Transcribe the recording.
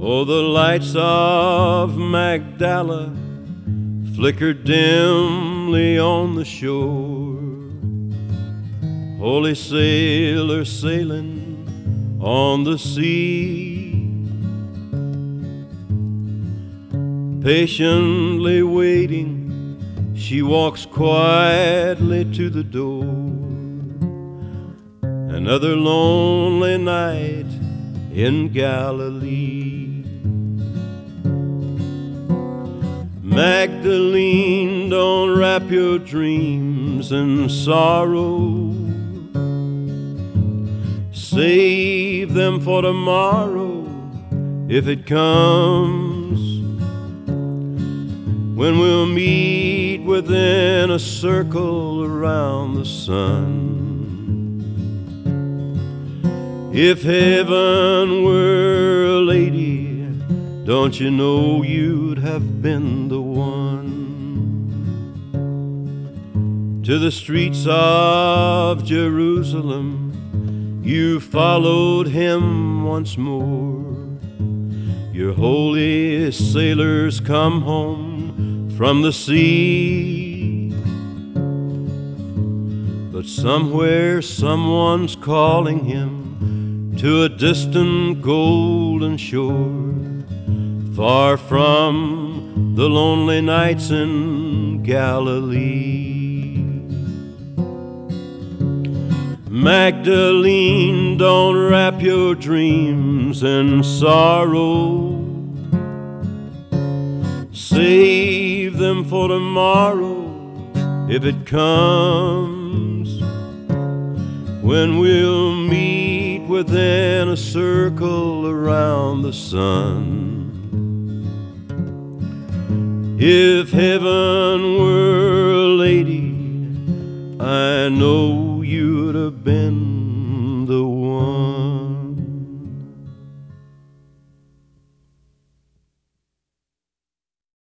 Oh, the lights of Magdala flickered dimly on the shore. Holy sailor sailing on the sea, patiently waiting, she walks quietly to the door. Another lonely night in Galilee. Magdalene, don't wrap your dreams in sorrow. Save them for tomorrow if it comes, when we'll meet within a circle around the sun. If heaven were a lady, don't you know you'd have been the one? To the streets of Jerusalem you followed him once more. Your holy sailors come home from the sea, but somewhere someone's calling him to a distant golden shore, far from the lonely nights in Galilee. Magdalene, don't wrap your dreams in sorrow. Save them for tomorrow if it comes, when we'll meet within a circle around the sun. If heaven were a lady, I know you'd have been